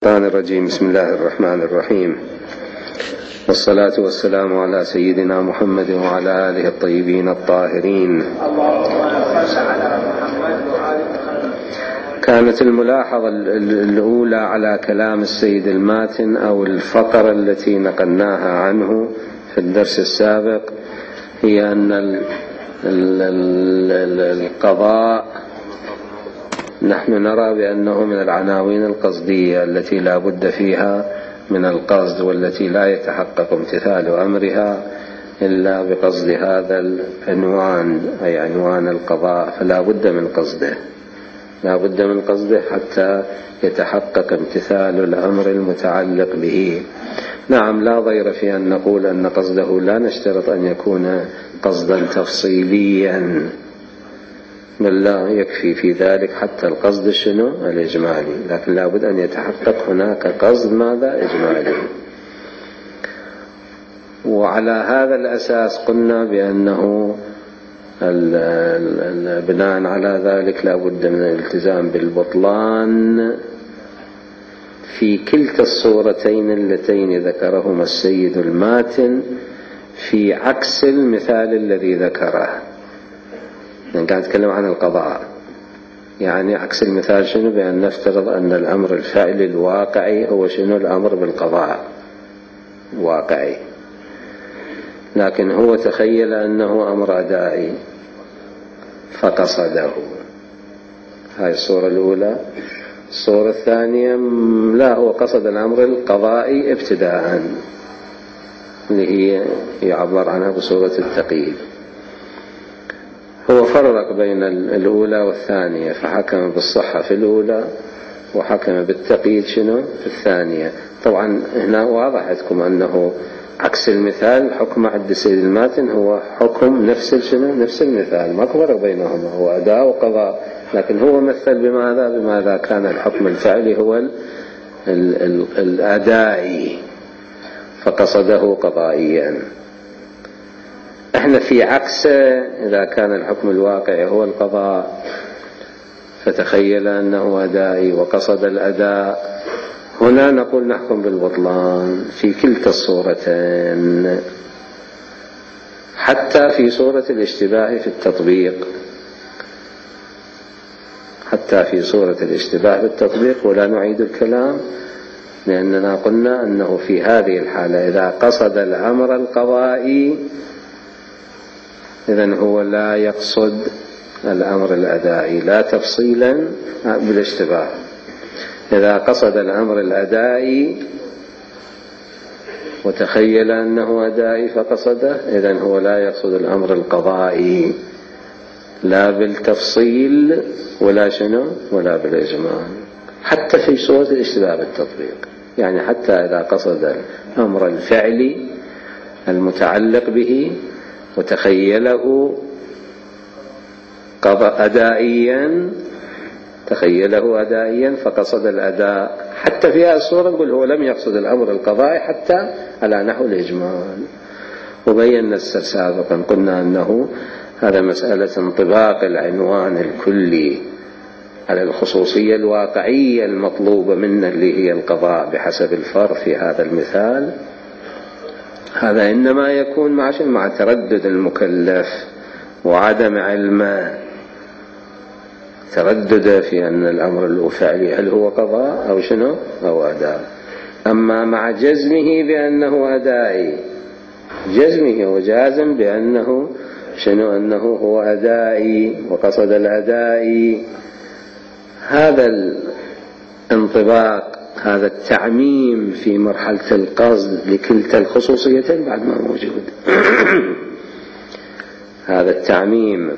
الشيطان الرجيم. بسم الله الرحمن الرحيم، والصلاة والسلام على سيدنا محمد وعلى آله الطيبين الطاهرين. كانت الملاحظة الأولى على كلام السيد الماتن أو الفقرة التي نقلناها عنه في الدرس السابق هي أن القضاء نحن نرى بأنه من العناوين القصدية التي لا بد فيها من القصد، والتي لا يتحقق امتثال أمرها إلا بقصد هذا العنوان، أي عنوان القضاء، فلا بد من قصده، لا بد من قصده حتى يتحقق امتثال الأمر المتعلق به. نعم، لا ضير في أن نقول أن قصده لا نشترط أن يكون قصدا تفصيليا، بل لا يكفي في ذلك حتى القصد الإجمالي، لكن لا بد أن يتحقق هناك قصد ماذا؟ إجمالي. وعلى هذا الأساس قلنا بأنه بناء على ذلك لا بد من الالتزام بالبطلان في كلتا الصورتين اللتين ذكرهما السيد الماتن في عكس المثال الذي ذكره. قاعد نتكلم عن القضاء، يعني عكس المثال شنو؟ بأن نفترض أن الأمر الفعلي الواقعي هو شنو؟ الأمر بالقضاء واقعي، لكن هو تخيل أنه أمر أدائي فقصده. هاي الصورة الأولى. الصورة الثانية لا، هو قصد الأمر القضائي ابتداء، اللي هي يعبر عنها بصورة التقييد. هو فرق بين الأولى والثانية، فحكم بالصحة في الأولى وحكم بالتقييد شنو؟ في الثانية. طبعا هنا واضح عندكم أنه عكس المثال حكم عند السيد الماتن هو حكم نفس شنو؟ نفس المثال، ما فرق بينهما، هو أداء وقضاء، لكن هو مثل بماذا كان الحكم الفعلي هو الأدائي فقصده قضائيا. احنا في عكسه، إذا كان الحكم الواقعي هو القضاء فتخيل أنه أدائي وقصد الأداء، هنا نقول نحكم بالبطلان في كلتا الصورتين، حتى في صورة الاشتباه في التطبيق، حتى في صورة الاشتباه بالتطبيق. ولا نعيد الكلام، لأننا قلنا أنه في هذه الحالة إذا قصد الأمر القضائي إذن هو لا يقصد الأمر الأدائي، لا تفصيلا بالاشتباه. إذا قصد الأمر الأدائي وتخيل أنه أدائي فقصده، إذن هو لا يقصد الأمر القضائي، لا بالتفصيل ولا شنو ولا بالإجمال، حتى في صورة الاشتباه بالتطبيق. يعني حتى إذا قصد الأمر الفعلي المتعلق به وتخيله أدائيا، تخيله أدائيا فقصد الأداء، حتى في هذه الصورة نقول هو لم يقصد الأمر القضائي حتى على نحو الإجمال. وبينا سابقا قلنا أنه هذا مسألة انطباق العنوان الكلي على الخصوصية الواقعية المطلوبة منا اللي هي القضاء بحسب الفرض في هذا المثال. هذا إنما يكون مع تردد المكلف وعدم علمه، تردد في أن الأمر الفعلي هل هو قضاء أو شنو أو أداء. أما مع جزمه بأنه أدائي، جزمه وجازم بأنه شنو أنه هو أدائي وقصد الأدائي، هذا الانطباق، هذا التعميم في مرحلة القصد لكلتا الخصوصيتين بعد ما موجود. هذا التعميم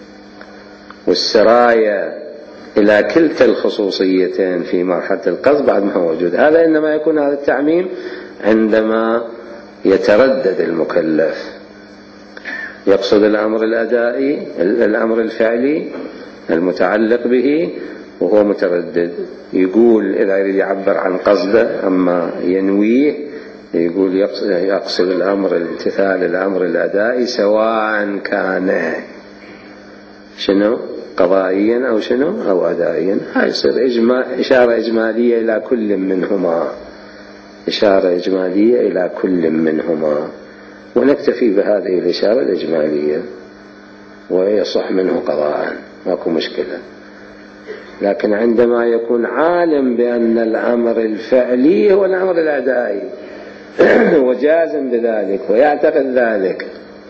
والسراية إلى كلتا الخصوصيتين في مرحلة القصد بعد ما موجود. هذا إنما يكون هذا التعميم عندما يتردد المكلف، يقصد الأمر الأدائي، الأمر الفعلي المتعلق به، وهو متردد، يقول إذا يريد يعبر عن قصده أما ينويه يقول يقصد الأمر الامتثال الأمر الأدائي سواء كان شنو قضائيا أو شنو أو أدائيا. هاي يصير إشارة إجمالية إلى كل منهما، إشارة إجمالية إلى كل منهما، ونكتفي بهذه الإشارة الإجمالية ويصح منه قضاء، ماكو مشكلة. لكن عندما يكون عالم بأن الأمر الفعلي هو الأمر الأدائي وجازم بذلك ويعتقد ذلك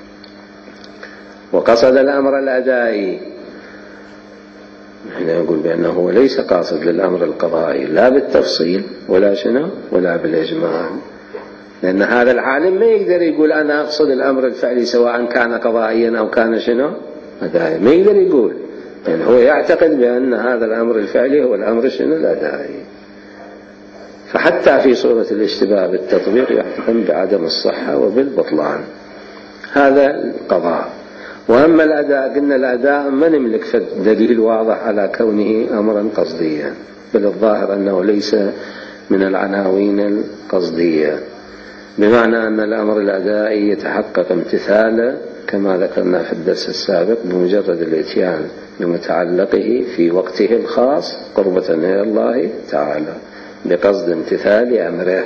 وقصد الأمر الأدائي، نحن نقول بأنه ليس قاصد للأمر القضائي لا بالتفصيل ولا شنو ولا بالإجمال، لأن هذا العالم ما يقدر يقول أنا أقصد الأمر الفعلي سواء كان قضائيا أو كان شنو أدائي، ما يقدر يقول، يعني هو يعتقد بأن هذا الأمر الفعلي هو الأمر شنو الأدائي. فحتى في صورة الاشتباه بالتطبيق يحكم بعدم الصحة وبالبطلان، هذا القضاء. وأما الأداء، قلنا الأداء ما نملك دليل واضح على كونه أمرا قصديا، بل الظاهر أنه ليس من العناوين القصدية، بمعنى أن الأمر الأدائي يتحقق امتثاله كما ذكرنا في الدرس السابق بمجرد الإتيان بمتعلقه في وقته الخاص قربة إلى الله تعالى بقصد امتثال أمره،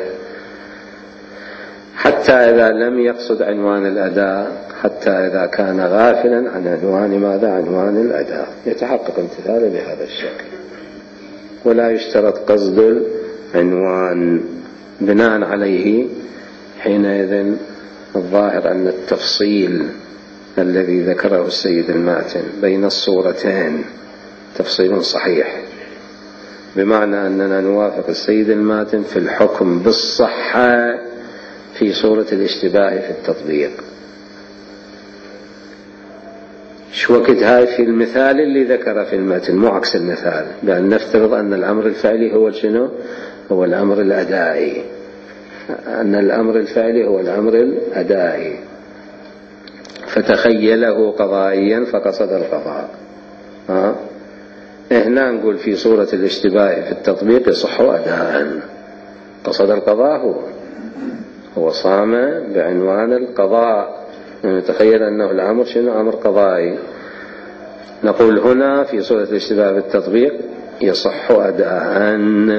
حتى إذا لم يقصد عنوان الأداء، حتى إذا كان غافلا عن عنوان ماذا؟ عنوان الأداء، يتحقق امتثاله بهذا الشكل. ولا يشترط قصد العنوان، بناء عليه حينئذ الظاهر أن التفصيل الذي ذكره السيد الماتن بين الصورتين تفصيل صحيح، بمعنى أننا نوافق السيد الماتن في الحكم بالصحة في صورة الاشتباه في التطبيق. شو وقت هاي في المثال اللي ذكره في المتن، مو عكس المثال، بأن نفترض أن الأمر الفعلي هو شنو؟ هو الأمر الأدائي، أن الأمر الفعلي هو الأمر الأدائي، فتخيله قضائيا فقصد القضاء. هنا نقول في صورة الاشتباه في التطبيق يصح أداء، قصد القضاء، هو صام بعنوان القضاء، نتخيل أنه الأمر شنو؟ أمر قضائي. نقول هنا في صورة الاشتباه بالتطبيق يصح أداء،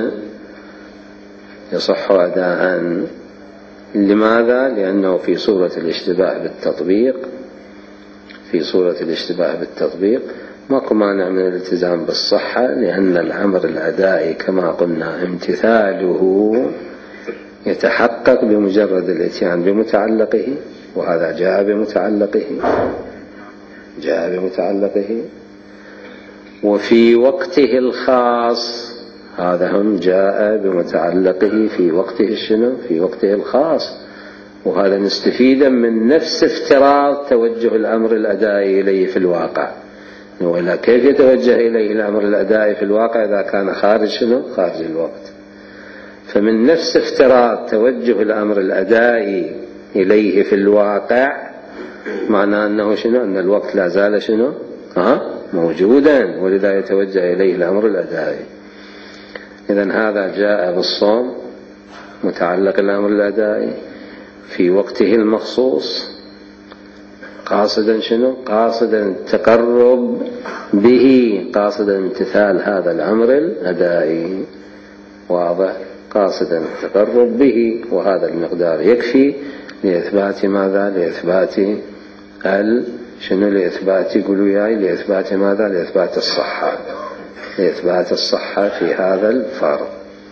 يصح أداء. لماذا؟ لأنه في صورة الاشتباه بالتطبيق، في صورة الاشتباه بالتطبيق ماكو مانع من الالتزام بالصحة، لأن الأمر الأدائي كما قلنا امتثاله يتحقق بمجرد الاتيان بمتعلقه، وهذا جاء بمتعلقه، جاء بمتعلقه، وفي وقته الخاص، هذا هم جاء بمتعلقه في وقته شنو؟ في وقته الخاص. وهذا نستفيد من نفس افتراض توجه الأمر الأدائي إليه في الواقع، ولا كيف يتوجه إليه الأمر الأدائي في الواقع إذا كان خارج شنو؟ خارج الوقت. فمن نفس افتراض توجه الأمر الأدائي إليه في الواقع معنى أنه شنو؟ أن الوقت لا زال شنو؟ موجودا، ولذا يتوجه إليه الأمر الأدائي. إذن هذا جاء بالصوم متعلق الأمر الأدائي في وقته المخصوص قاصدا شنو؟ قاصدا التقرب به، قاصدا امتثال هذا الأمر الأدائي، واضح؟ قاصدا التقرب به، وهذا المقدار يكفي لإثبات ماذا؟ لإثبات شنو؟ لإثبات، قولوا ياي، لإثبات ماذا؟ لإثبات الصحة، لإثبات الصحة في هذا الفرض.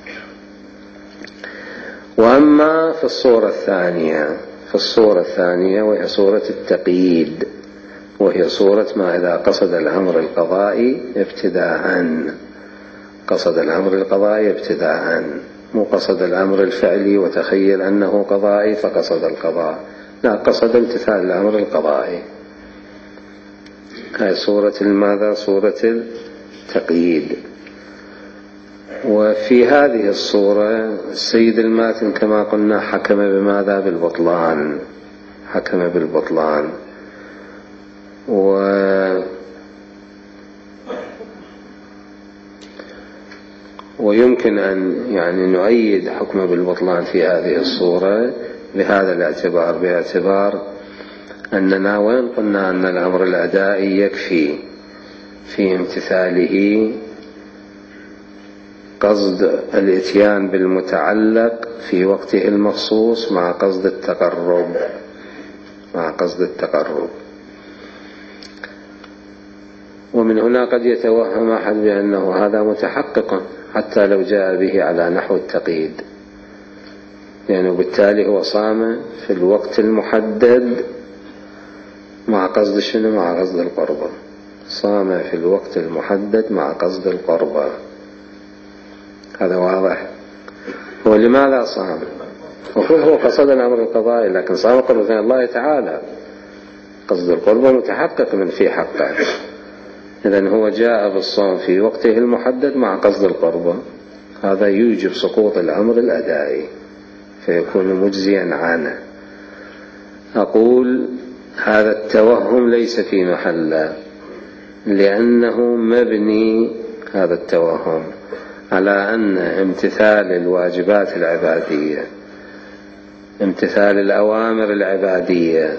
وأما في الصورة الثانية، في الصورة الثانية وهي صورة التقييد، وهي صورة ما إذا قصد الأمر القضائي ابتداء، قصد الأمر القضائي ابتداء، مو قصد الأمر الفعلي وتخيل أنه قضائي فقصد القضاء، لا، قصد امتثال الأمر القضائي. هاي صورة ماذا؟ صورة التقييد. وفي هذه الصورة السيد الماتن كما قلنا حكم بماذا؟ بالبطلان، حكم بالبطلان. ويمكن أن يعني نؤيد حكم بالبطلان في هذه الصورة بهذا الاعتبار، باعتبار أننا وين قلنا أن الأمر الأدائي يكفي في امتثاله قصد الإتيان بالمتعلق في وقته المخصوص مع قصد التقرب. ومن هنا قد يتوهم أحد بأنه هذا متحقق حتى لو جاء به على نحو التقييد، لأنه بالتالي هو صام في الوقت المحدد مع قصد شنو؟ مع قصد القربة. صام في الوقت المحدد مع قصد القربة، هذا واضح. هو لماذا صام؟ هو قصد الأمر القضائي، لكن صام قربة الله تعالى. قصد القربة متحقق من في حقه، إذن هو جاء بالصوم في وقته المحدد مع قصد القربة، هذا يوجب سقوط الأمر الأدائي فيكون مجزيا عنه. أقول هذا التوهم ليس في محله، لأنه مبني هذا التوهم على أن امتثال الواجبات العبادية، امتثال الأوامر العبادية،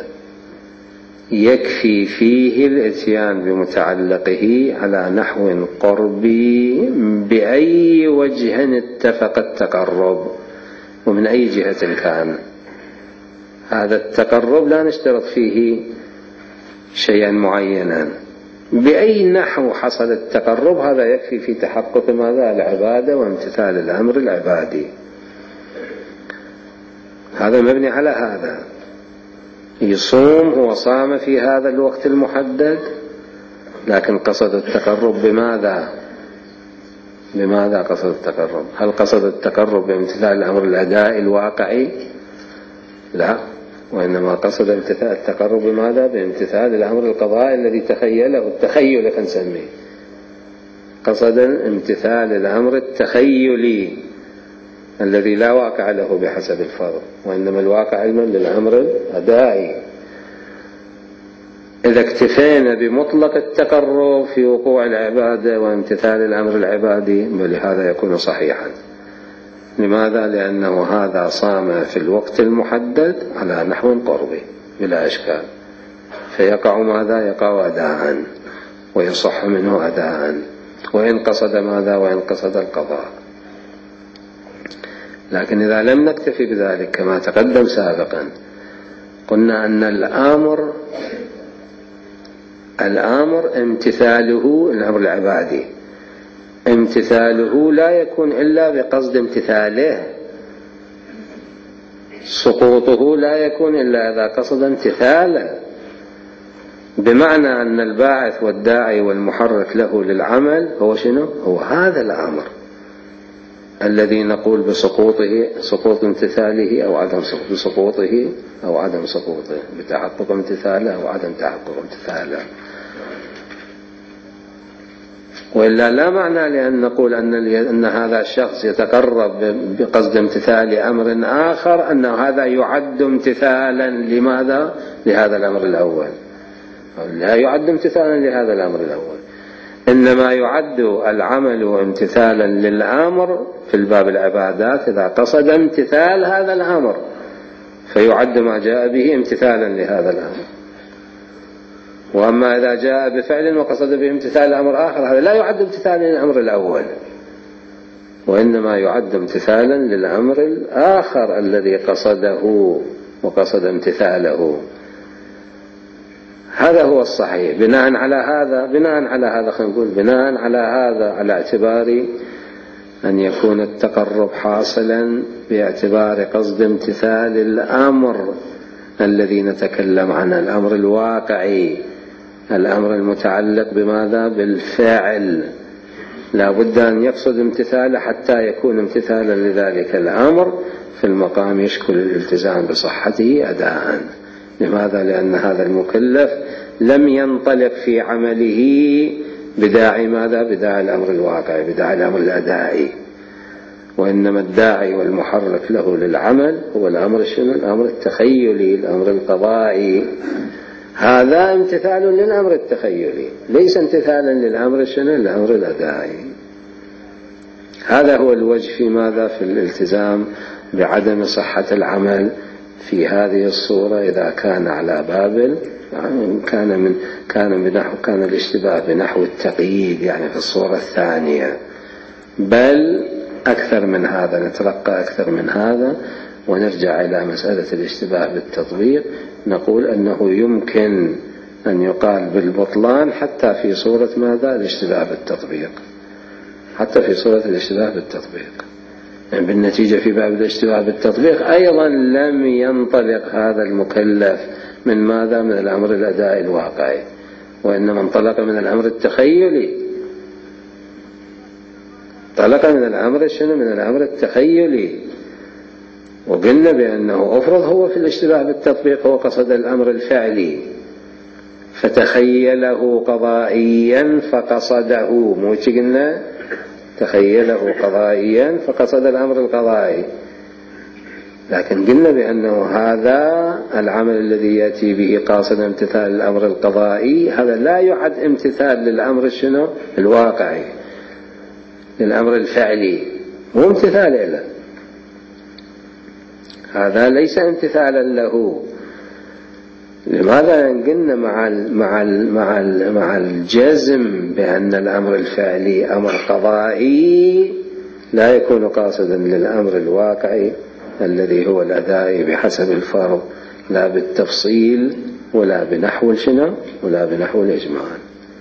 يكفي فيه الإتيان بمتعلقه على نحو قربي بأي وجه اتفق التقرب ومن أي جهة كان. هذا التقرب لا نشترط فيه شيئا معينا، بأي نحو حصل التقرب هذا يكفي في تحقق ماذا؟ العبادة وامتثال الأمر العبادي. هذا مبني على هذا. يصوم، هو صام في هذا الوقت المحدد، لكن قصد التقرب بماذا قصد التقرب؟ هل قصد التقرب بامتثال الأمر الأدائي الواقعي؟ لا، وإنما قصد امتثال التقرب بماذا؟ بامتثال الأمر القضائي الذي تخيله، التخيل فنسميه. قصد امتثال الأمر التخيلي الذي لا واقع له بحسب الفرض، وإنما الواقع علما للأمر الأدائي. إذا اكتفينا بمطلق التقرب في وقوع العبادة وامتثال الأمر العبادي فلهذا يكون صحيحا. لماذا؟ لأنه هذا صام في الوقت المحدد على نحو قربي بلا إشكال، فيقع ماذا؟ يقع أداء، ويصح منه أداء، وإن قصد ماذا؟ وإن قصد القضاء. لكن إذا لم نكتفي بذلك كما تقدم سابقا، قلنا أن الأمر امتثاله الأمر العبادي، امتثاله لا يكون إلا بقصد امتثاله، سقوطه لا يكون إلا إذا قصد امتثاله، بمعنى أن الباعث والداعي والمحرك له للعمل هو شنو؟ هو هذا الأمر الذي نقول بسقوطه، سقوط امتثاله أو عدم سقوطه أو عدم سقوطه، بتحقق امتثاله أو عدم تحقق امتثاله. وإلا لا معنى لأن نقول أن هذا الشخص يتقرب بقصد امتثال أمر آخر أن هذا يعد امتثالا لماذا؟ لهذا الأمر الأول. لا يعد امتثالا لهذا الأمر الأول، إنما يعد العمل امتثالا للأمر في الباب العبادات إذا قصد امتثال هذا الأمر، فيعد ما جاء به امتثالا لهذا الأمر. وأما إذا جاء بفعل وقصد به امتثال أمر آخر، هذا لا يعد امتثالا للأمر الأول، وإنما يعد امتثالا للأمر الآخر الذي قصده وقصد امتثاله. هذا هو الصحيح. بناء على هذا خلينا نقول بناء على هذا، على اعتبار أن يكون التقرب حاصلا باعتبار قصد امتثال الأمر الذي نتكلم عنه، الأمر الواقعي، الأمر المتعلق بماذا؟ بالفعل، لا بد أن يقصد امتثاله حتى يكون امتثالا لذلك الأمر في المقام يشكل الالتزام بصحته أداء. لماذا؟ لأن هذا المكلف لم ينطلق في عمله بداعي ماذا؟ بداعي الأمر الواقعي، بداعي الأمر الأدائي، وإنما الداعي والمحرك له للعمل هو الأمر شنو؟ الأمر التخيلي، الأمر القضائي. هذا امتثال للأمر التخيلي، ليس امتثالا للأمر شنو؟ الأمر الأدائي. هذا هو الوجه في ماذا؟ في الالتزام بعدم صحة العمل في هذه الصورة إذا كان على بابل يعني كان الاشتباه بنحو التقييد يعني في الصورة الثانية، بل أكثر من هذا، نترقى أكثر من هذا ونرجع إلى مسألة الاشتباه بالتطبيق، نقول أنه يمكن أن يقال بالبطلان حتى في صورة ماذا؟ الاشتباه بالتطبيق، حتى في صورة الاشتباه بالتطبيق. يعني بالنتيجة في باب الاشتباه بالتطبيق أيضا لم ينطلق هذا المكلف من ماذا؟ من الأمر الأدائي الواقعي، وإنما انطلق من الأمر التخيلي، انطلق من الأمر شنو؟ من الأمر التخيلي. وقلنا بأنه أفرض هو في الاشتباه بالتطبيق هو قصد الأمر الفعلي فتخيله قضائيا فقصده، مو قلنا تخيله قضائيا فقصد الأمر القضائي، لكن قلنا بأنه هذا العمل الذي يأتي به قاصدا امتثال الأمر القضائي هذا لا يعد امتثال للأمر شنو؟ الواقعي، للأمر الفعلي، مو امتثال له، هذا ليس امتثالا له. لماذا؟ قلنا مع الجزم بأن الأمر الفعلي أمر قضائي لا يكون قاصدا للأمر الواقعي الذي هو الأداء بحسب الفرض، لا بالتفصيل ولا بنحو شنو؟ ولا بنحو الإجمال.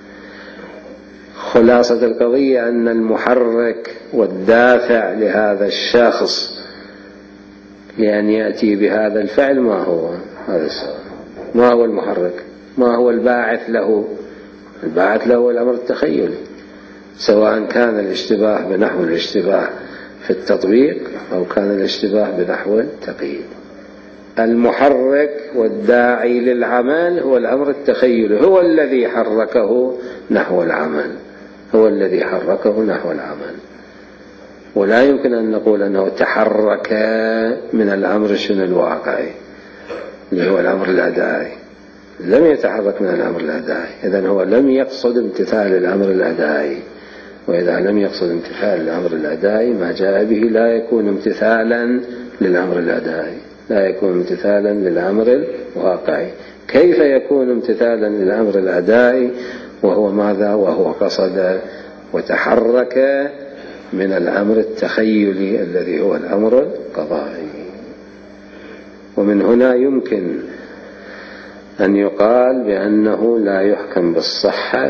خلاصة القضية أن المحرك والدافع لهذا الشخص لأن يأتي بهذا الفعل ما هو؟ هذا السؤال، ما هو المحرك؟ ما هو الباعث له؟ الباعث له الأمر التخيلي، سواء كان الاشتباه بنحو الاشتباه في التطبيق أو كان الاشتباه بنحو التقييد. المحرك والداعي للعمل هو الأمر التخيلي، هو الذي حركه نحو العمل، هو الذي حركه نحو العمل. ولا يمكن أن نقول أنه تحرك من الأمر شنو الواقعي اللي هو الأمر الأدائي، لم يتحرك من الأمر الأدائي، إذن هو لم يقصد امتثال الأمر الأدائي، وإذا لم يقصد امتثال الأمر الأدائي ما جاء به لا يكون امتثالا للأمر الأدائي، لا يكون امتثالا للأمر الواقعي. كيف يكون امتثالا للأمر الأدائي وهو ماذا؟ وهو قصد وتحرك من الأمر التخيلي الذي هو الأمر القضائي. ومن هنا يمكن أن يقال بأنه لا يحكم بالصحة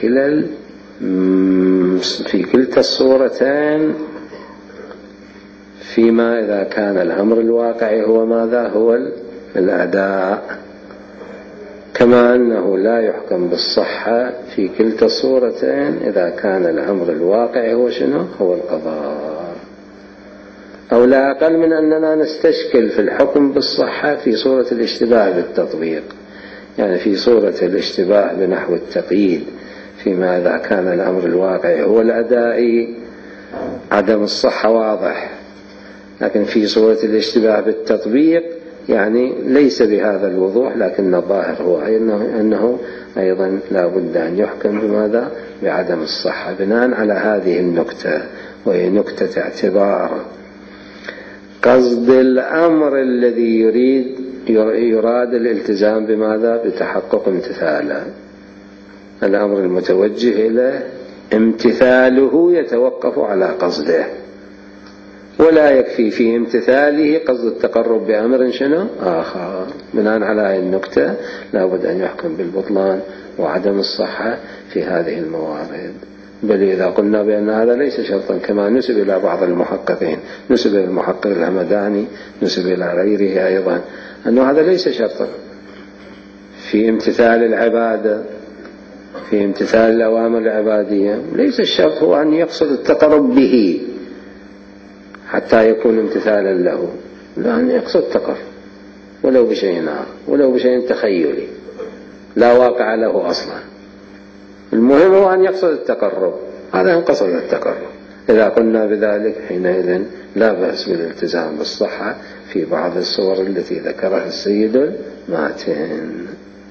في كلتا الصورتين فيما إذا كان الأمر الواقعي هو ماذا؟ هو الأداء، كما أنه لا يحكم بالصحة في كلتا الصورتين إذا كان الأمر الواقعي هو شنو؟ هو القضاء. أو لا أقل من أننا نستشكل في الحكم بالصحة في صورة الاشتباه بالتطبيق، يعني في صورة الاشتباه بنحو التقييد فيما إذا كان الأمر الواقعي هو الأدائي عدم الصحة واضح، لكن في صورة الاشتباه بالتطبيق يعني ليس بهذا الوضوح، لكن الظاهر هو أنه أيضا لا بد أن يحكم بماذا؟ بعدم الصحة بناء على هذه النكتة، وهي نكتة اعتبار قصد الأمر الذي يراد الالتزام بماذا؟ بتحقق امتثاله. الأمر المتوجه إليه امتثاله يتوقف على قصده، ولا يكفي في امتثاله قصد التقرب بأمر شنو؟ آخر. بناء على هذه النكتة لا بد أن يحكم بالبطلان وعدم الصحة في هذه الموارد. بل إذا قلنا بأن هذا ليس شرطا كما نسب إلى بعض المحققين، نسب إلى المحقق الهمداني، نسب إلى غيره أيضا، أنه هذا ليس شرطا في امتثال العبادة، في امتثال الأوامر العبادية. ليس الشرط هو أن يقصد التقرب به حتى يكون امتثالا له، لا، أن يقصد التقرب ولو بشيء آخر، ولو بشيء تخيلي لا واقع له أصلا. المهم هو أن يقصد التقرب، هذا هو قصد التقرب. إذا قلنا بذلك حينئذ لا بأس بالالتزام بالصحة في بعض الصور التي ذكرها السيد الماتن.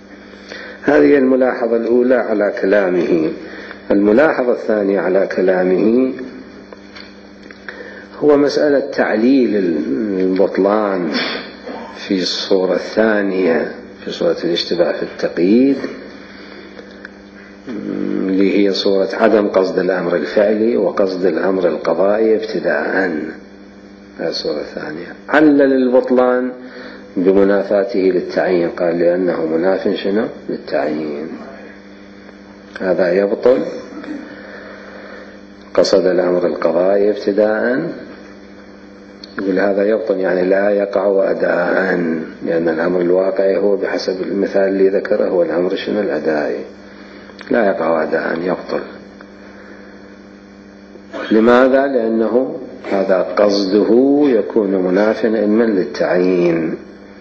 هذه الملاحظة الأولى على كلامه. الملاحظة الثانية على كلامه هو مسألة تعليل البطلان في الصورة الثانية في صورة الاشتباه في التقييد، اللي هي صورة عدم قصد الأمر الفعلي وقصد الأمر القضائي ابتداءً. هذه الصورة الثانية. علل البطلان بمنافاته للتعيين، قال لأنه مناف شنو للتعيين، هذا يبطل قصد الأمر القضائي ابتداءً. يقول هذا يبطل يعني لا يقع أداءً، لأن الأمر الواقعي هو بحسب المثال اللي ذكره هو الأمر شنو الأدائي، لا يقع أداءً يبطل. لماذا؟ لأنه هذا قصده يكون منافٍ علما للتعيين،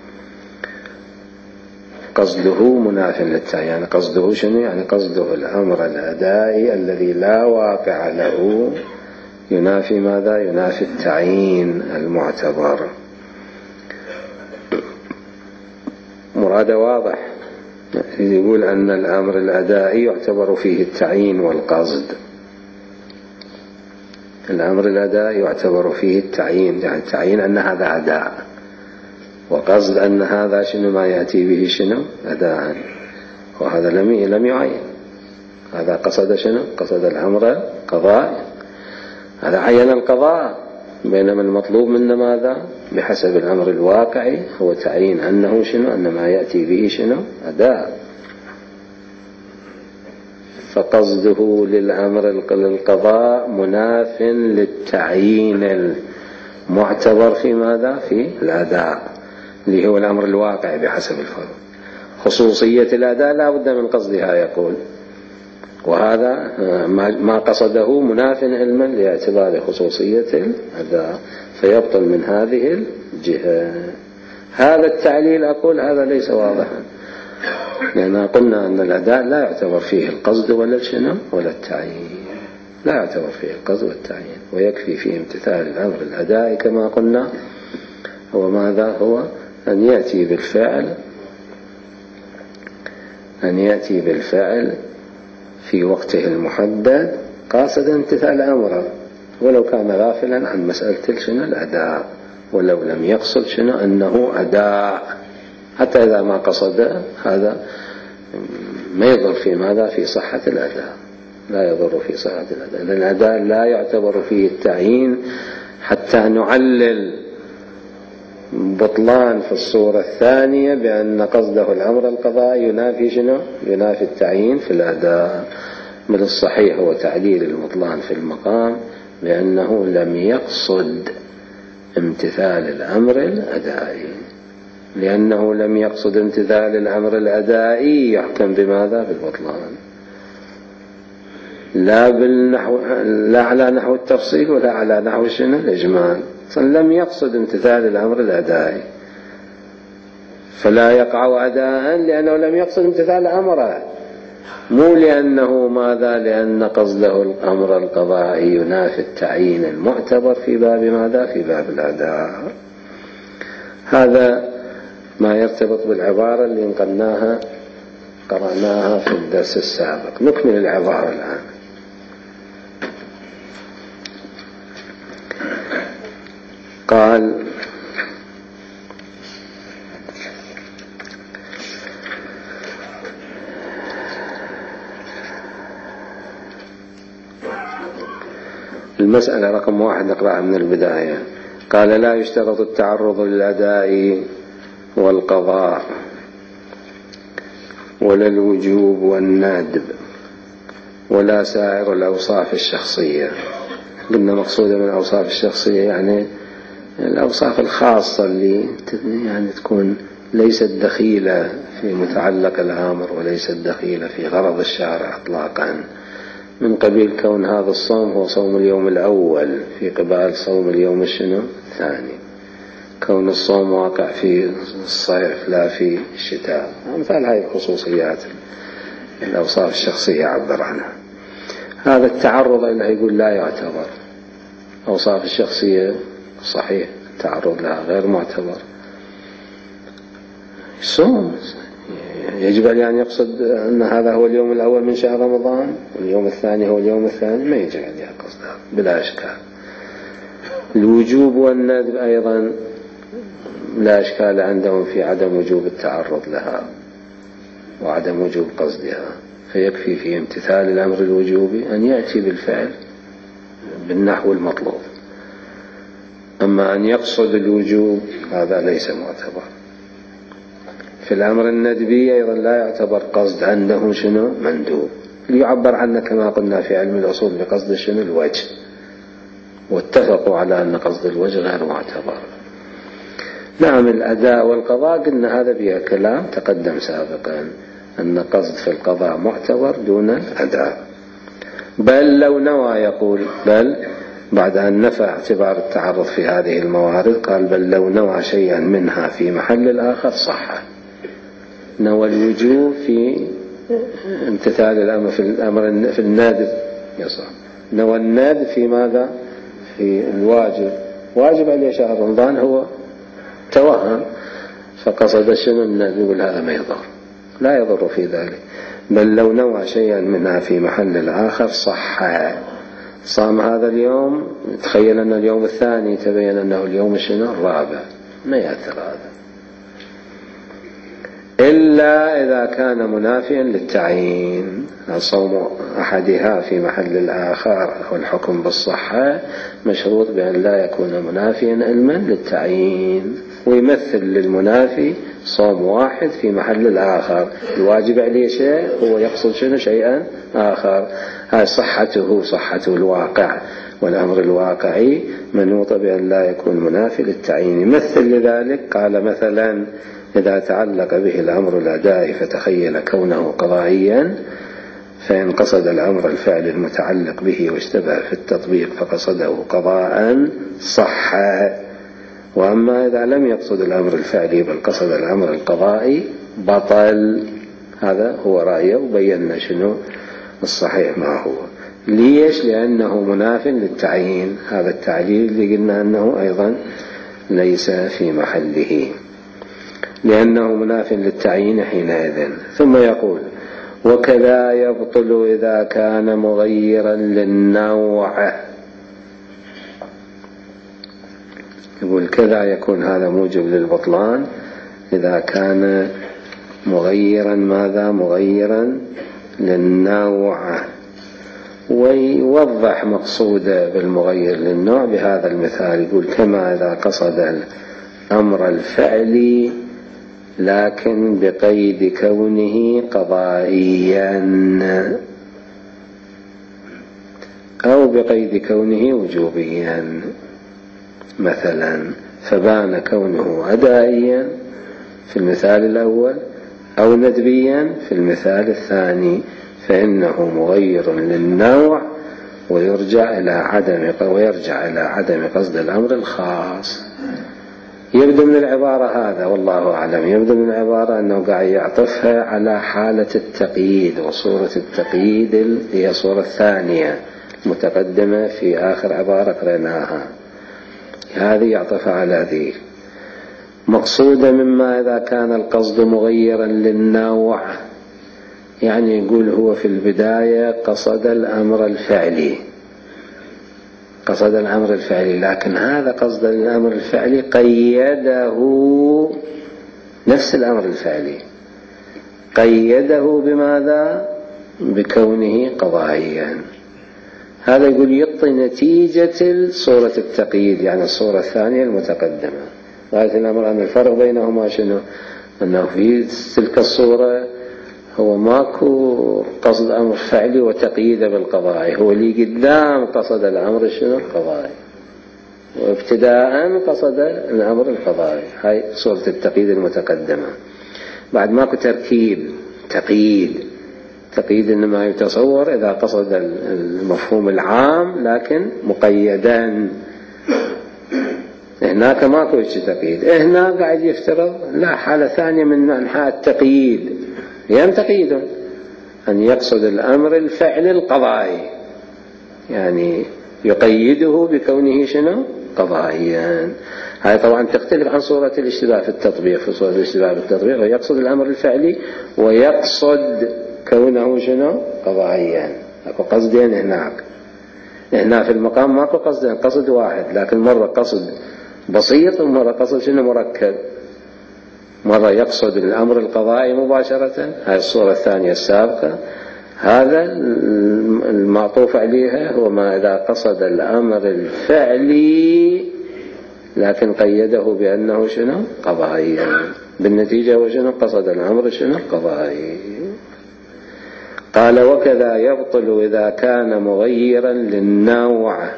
قصده مناف للتعيين، يعني قصده شنو؟ يعني قصده الأمر الأدائي الذي لا واقع له ينافي ماذا؟ ينافي التعيين المعتبر. مراده واضح، يقول أن الأمر الأدائي يعتبر فيه التعيين والقصد، الأمر الأدائي يعتبر فيه التعيين، يعني التعيين أن هذا أداء، وقصد أن هذا شنو ما يأتي به شنو أداء، وهذا لم يعين، هذا قصد شنو؟ قصد الأمر القضائي، هذا عين القضاء، بينما المطلوب منا ماذا؟ بحسب الأمر الواقعي هو تعيين أنه شنو؟ أن ما يأتي به شنو أداء. فقصده للأمر للقضاء مناف للتعيين المعتبر في ماذا؟ في الأداء اللي هو الأمر الواقع بحسب الفرض. خصوصية الأداء لا بد من قصدها يقول، وهذا ما قصده مناف علما لاعتبار خصوصية الأداء، فيبطل من هذه الجهة. هذا التعليل أقول هذا ليس واضحا، لأن قلنا أن الأداء لا يعتبر فيه القصد ولا شنو ولا التعيين، لا يعتبر فيه القصد والتعيين، ويكفي فيه امتثال الأمر الأدائي كما قلنا هو ماذا؟ هو أن يأتي بالفعل في وقته المحدد قاصدا امتثال أمره، ولو كان غافلا عن مسألة شنو الأداء، ولو لم يقصد شنو أنه أداء، حتى إذا ما قصد هذا ما يضر في ماذا؟ في صحة الأداء، لا يضر في صحة الأداء، لأن الأداء لا يعتبر فيه التعيين حتى نعلل بطلان في الصورة الثانية بأن قصده الأمر القضائي ينافي شنو؟ ينافي التعيين في الأداء. بل الصحيح هو تعليل البطلان في المقام بأنه لم يقصد امتثال الأمر الأدائي، لأنه لم يقصد امتثال الأمر الأدائي يحكم بماذا؟ بالبطلان، لا على نحو التفصيل ولا على نحو شنو الإجمال، لم يقصد امتثال الأمر الأدائي فلا يقع أداء، لأنه لم يقصد امتثال أمره، مو لأنه ماذا؟ لأن قصده الأمر القضائي ينافي التعيين المعتبر في باب ماذا؟ في باب الأداء. هذا ما يرتبط بالعبارة اللي قرأناها في الدرس السابق. نكمل العبارة الآن. قال المسألة رقم 1 نقرأها من البداية. قال لا يشترط التعرض للأداء والقضاء ولا الوجوب والندب ولا سائر الأوصاف الشخصية. قلنا مقصودة من الأوصاف الشخصية يعني الأوصاف الخاصة اللي يعني تكون ليست دخيلة في متعلق الأمر وليست دخيلة في غرض الشارع إطلاقا، من قبيل كون هذا الصوم هو صوم اليوم الأول في قبال صوم اليوم الثاني، كون الصوم واقع في الصيف لا في الشتاء، مثال هذه الخصوصيات الأوصاف الشخصية عبر عنها. هذا التعرض اللي يقول لا يعتبر، أوصاف الشخصية صحيح التعرض لها غير معتبر. الصوم يجب أن يقصد أن هذا هو اليوم الأول من شهر رمضان واليوم الثاني هو اليوم الثاني، ما يجب أن يقصد بلا إشكال. الوجوب والندب أيضا لا إشكال عندهم في عدم وجوب التعرض لها وعدم وجوب قصدها، فيكفي في امتثال الأمر الوجوبي أن يأتي بالفعل بالنحو المطلوب. أما أن يقصد الوجوب هذا ليس معتبر. في الأمر الندبي أيضا لا يعتبر قصد عنده شنو مندوب، ليعبر عنه كما قلنا في علم الأصول بقصد شنو الوجه، واتفقوا على أن قصد الوجه غير معتبر. نعم الأداء والقضاء قلنا هذا بها كلام تقدم سابقا أن قصد في القضاء معتبر دون الأداء. بل لو نوى، يقول بل بعد أن نفى اعتبار التعرض في هذه الموارد قال بل لو نوى شيئا منها في محل الآخر صح. نوى الوجوب في امتثال الأمر في النادب يصح، نوى النادب في ماذا؟ في الواجب، واجب عليه شهر رمضان هو توهم فقصد شنو النادب، يقول هذا ما يضر، لا يضر في ذلك. بل لو نوى شيئا منها في محل الآخر صح. صام هذا اليوم، تخيل أن اليوم الثاني تبين أنه اليوم شنو الرابع، ما يأثر هذا إلا إذا كان منافيا للتعيين. صوم أحدها في محل الآخر والحكم بالصحة مشروط بأن لا يكون منافيا علما للتعيين، ويمثل للمنافي صوم واحد في محل الآخر، الواجب عليه شيء هو يقصد شنو شيئا آخر. هاي صحته الواقع، والأمر الواقعي منوط بأن لا يكون منافي للتعيين. يمثل لذلك قال مثلا إذا تعلق به الأمر الأدائي فتخيل كونه قضائيا، فإن قصد الأمر الفعل المتعلق به واشتبه في التطبيق فقصده قضاء صح. وأما إذا لم يقصد الأمر الفعلي بل قصد الأمر القضائي بطل. هذا هو رأيه، وبينا شنو الصحيح ما هو. ليش؟ لأنه مناف للتعيين. هذا التعليل اللي قلنا أنه أيضا ليس في محله، لأنه مناف للتعيين حينئذ. ثم يقول وكذا يبطل إذا كان مغيرا للنوع. يقول كذا يكون هذا موجب للبطلان إذا كان مغيرا ماذا؟ مغيرا للنوع. ويوضح مقصوده بالمغير للنوع بهذا المثال، يقول كما إذا قصد الأمر الفعلي لكن بقيد كونه قضائيا أو بقيد كونه وجوبيا مثلا، فبان كونه أدائيا في المثال الأول أو ندبيا في المثال الثاني، فإنه مغير للنوع ويرجع إلى عدم قصد الأمر الخاص. يبدو من العبارة هذا والله أعلم، يبدو من العبارة أنه قاعد يعطفها على حالة التقييد وصورة التقييد اللي هي الصورة الثانية متقدمة في آخر عبارة قرأناها، هذه يعطفها على ذي مقصودة مما إذا كان القصد مغيرا للنوع. يعني يقول هو في البداية قصد الأمر الفعلي، لكن هذا قصد الأمر الفعلي قيده نفس الأمر الفعلي، قيده بماذا؟ بكونه قضائيا. هذا يقول يعطي نتيجة صورة التقييد، يعني الصورة الثانية المتقدمة. غاية الأمر أن الفرق بينهما شنو؟ أنه في تلك الصورة هو ماكو قصد أمر فعلي وتقييده بالقضائي، هو اللي قدام قصد الأمر شنو؟ القضائي، وابتداء قصد الأمر القضائي. هاي صورة التقييد المتقدمة. بعد ماكو تقييد إنما يتصور إذا قصد المفهوم العام لكن مقيدا. هناك ماكو تقييد، هنا قاعد يفترض لا حالة ثانية من أنحاء التقييد. يعني تقييد أن يقصد الأمر الفعل القضائي، يعني يقيده بكونه شنو؟ قضائيا. هاي طبعا تختلف عن صورة الاشتباه في التطبيق. في صورة الاشتباه في التطبيق ويقصد الأمر الفعلي ويقصد كونه شنو؟ قضائيا. اكو قصدين هناك. هنا في المقام ماكو قصدين، قصد واحد، لكن مرة قصد بسيط ومرة قصد شنو مركب. مرة يقصد الأمر القضائي مباشرة، هاي الصورة الثانية السابقة، هذا المعطوف عليها هو ما إذا قصد الأمر الفعلي لكن قيده بأنه شنو قضائي، بالنتيجة هو شنو قصد الأمر شنو قضائي. قال وكذا يبطل إذا كان مغيرا للنوع.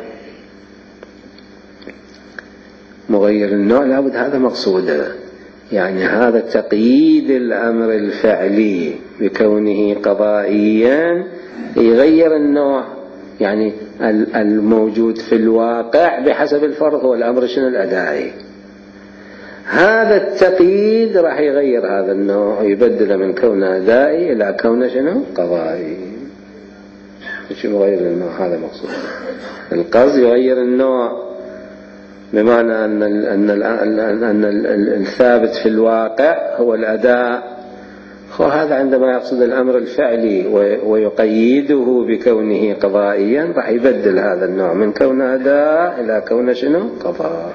مغير النوع لابد هذا مقصوده، يعني هذا تقييد الأمر الفعلي بكونه قضائيا يغير النوع، يعني الموجود في الواقع بحسب الفرض هو الأمر شنو الأدائي. هذا التقييد راح يغير هذا النوع، يبدله من كونه أدائي إلى كونه شنو قضائي. شو مغير النوع؟ هذا مقصود. القصد يغير النوع بمعنى أن الثابت في الواقع هو الأداء، وهذا عندما يقصد الأمر الفعلي ويقيده بكونه قضائيا راح يبدل هذا النوع من كونه أداء إلى كونه شنو قضاء.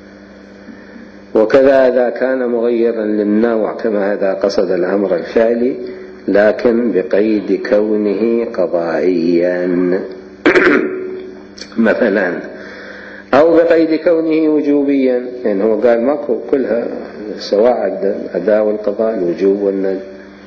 وكذا إذا كان مغيرا للنوع كما إذا قصد الأمر الفعلي لكن بقيد كونه قضائيا مثلا، أو بقيد كونه وجوبيا، يعني هو قال ماكو كلها سواء الأداء والقضاء الوجوب والندب،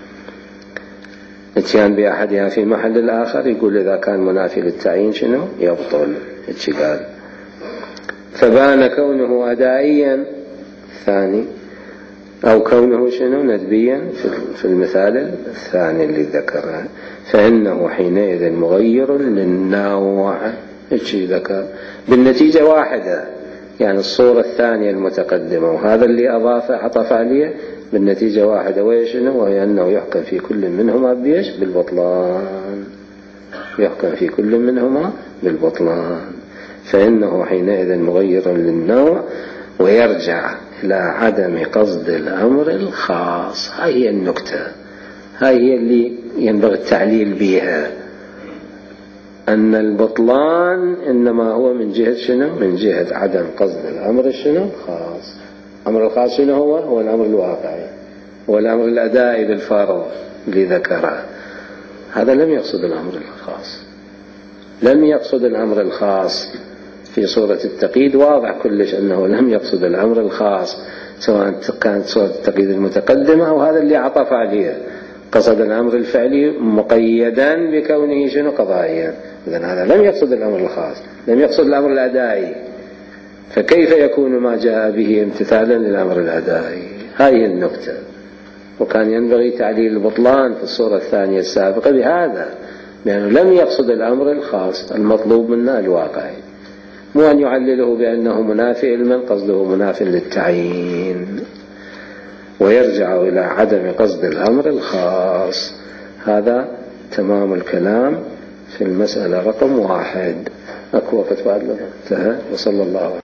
اتيان بأحدها في محل الآخر يقول إذا كان منافي للتعيين شنو يبطل. قال فبان كونه أدائيا ثاني أو كونه شنو ندبيا في المثال الثاني اللي ذكره، فإنه حينئذ مغير للنوع. ذكر بالنتيجة واحدة، يعني الصورة الثانية المتقدمة وهذا اللي أضاف عطف عليه بالنتيجة واحدة، ويشنو وهي أنه يحكم في كل منهما بيش بالبطلان، يحكم في كل منهما بالبطلان. فإنه حينئذ مغير للنوع ويرجع إلى عدم قصد الأمر الخاص. هاي هي النكتة، هاي هي اللي ينبغي التعليل بها، أن البطلان إنما هو من جهة شنو؟ من جهة عدم قصد الأمر شنو الخاص. الأمر الخاص شنو هو الأمر الواقعي، هو الأمر الأدائي بالفرض اللي ذكره. هذا لم يقصد الأمر الخاص، لم يقصد الأمر الخاص في صورة التقييد. واضح كلش أنه لم يقصد الأمر الخاص، سواء كانت صورة التقييد المتقدمة أو هذا اللي عطف عليه. قصد الأمر الفعلي مقيدا بكونه شنو قضائيا. إذن هذا لم يقصد الأمر الخاص، لم يقصد الأمر الأدائي، فكيف يكون ما جاء به امتثالا للأمر الأدائي؟ هذه النكتة. وكان ينبغي تعليل البطلان في الصورة الثانية السابقة بهذا، لأنه لم يقصد الأمر الخاص، المطلوب منا الواقعي، مو أن يعلله بأنه منافي علما قصده منافي للتعيين. ويرجع إلى عدم قصد الأمر الخاص. هذا تمام الكلام في المسألة رقم 1. أكو وقت بعد انتهى. وصلى الله عليه